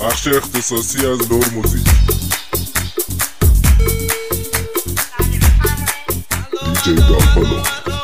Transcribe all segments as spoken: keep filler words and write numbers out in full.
بخش اختصاصی از نور موزیک. دیجی دالپالو.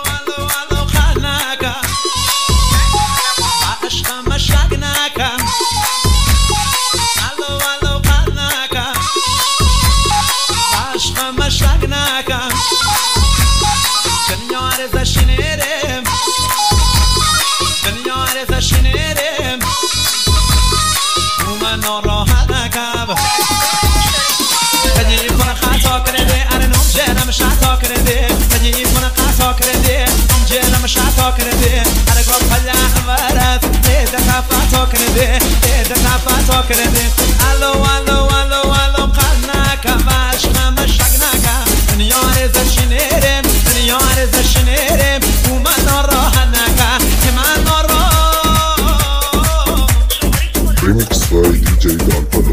Allo allo allo allo qanaka mashqa mashaqnaka dunyare zashinerem dunyare zashinerem uman rahanaka man ra Remix by دیجی دالپالو.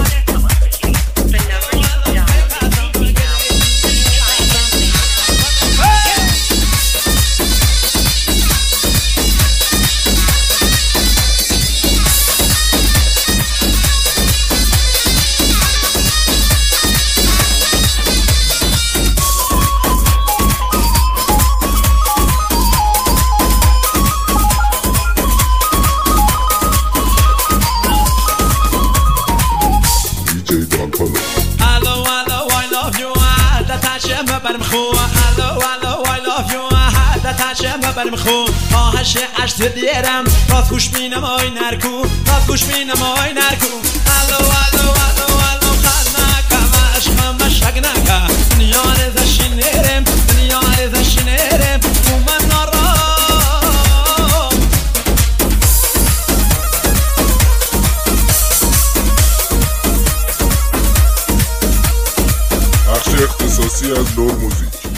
Allo allo I love you هذا تاشم برمخو Allo allo I love you هذا تاشم برمخو آهش عشت دیرم راست گوش بینم آی نرکو راست گوش بینم آی نرکو Allo allo allo allo خانکا مشقم مشقنکا نیاره زشینرم نیاره زشینرم اومن نارا بخش اختصاصی از نور موزیک.